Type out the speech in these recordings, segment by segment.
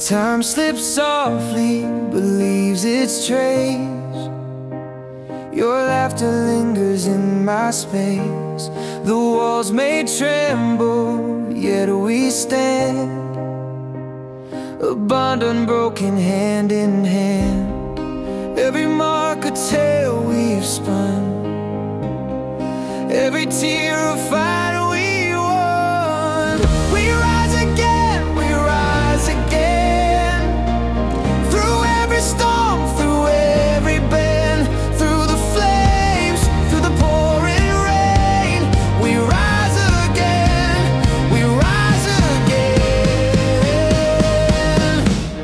Time slips softly but leaves its trace. Your laughter lingers in my space. The walls may tremble, yet we stand, a bond unbroken, hand in hand. Every mark a tale we've spun, every tear a fight we won. We rise again, we rise again, through every storm, through every bend, through the flames, through the pouring rain. We rise again, we rise again.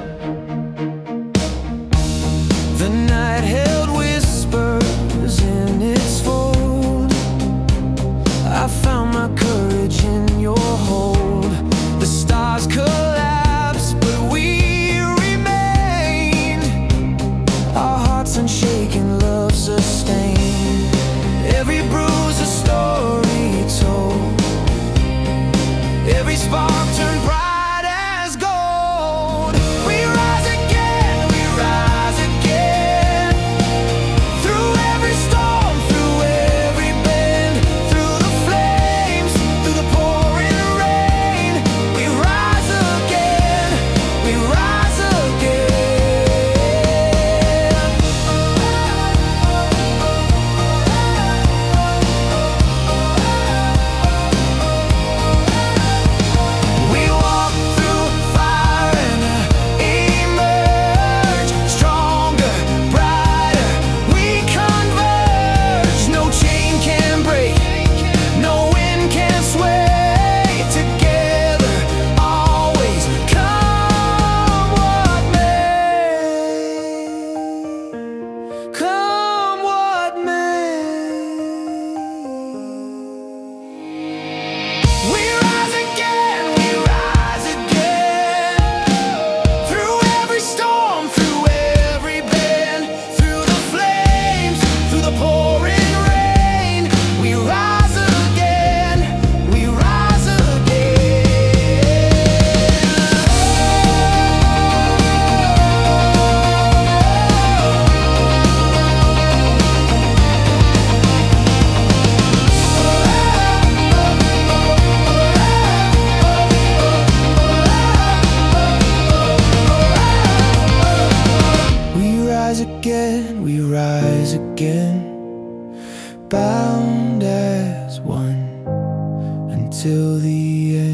The night held whispers in its fold. I found my courage in your hold. The stars collapsed, but we remained. Our hearts unshaken, love sustained. Every bruise a story told, every spark turned bright as gold. We rise again, we rise again, through every storm, through every bend, through the flames, through the pouring rain. We rise again, we rise again. We walk through fire and emerge stronger, brighter. We converge. No chain can break, no wind can sway. Together, always, come what may. Come what may. We rise again, we rise again, through every storm, through every bend, through the flames, through the pouring rain. We rise again, we rise again. We rise again, bound as one until the end.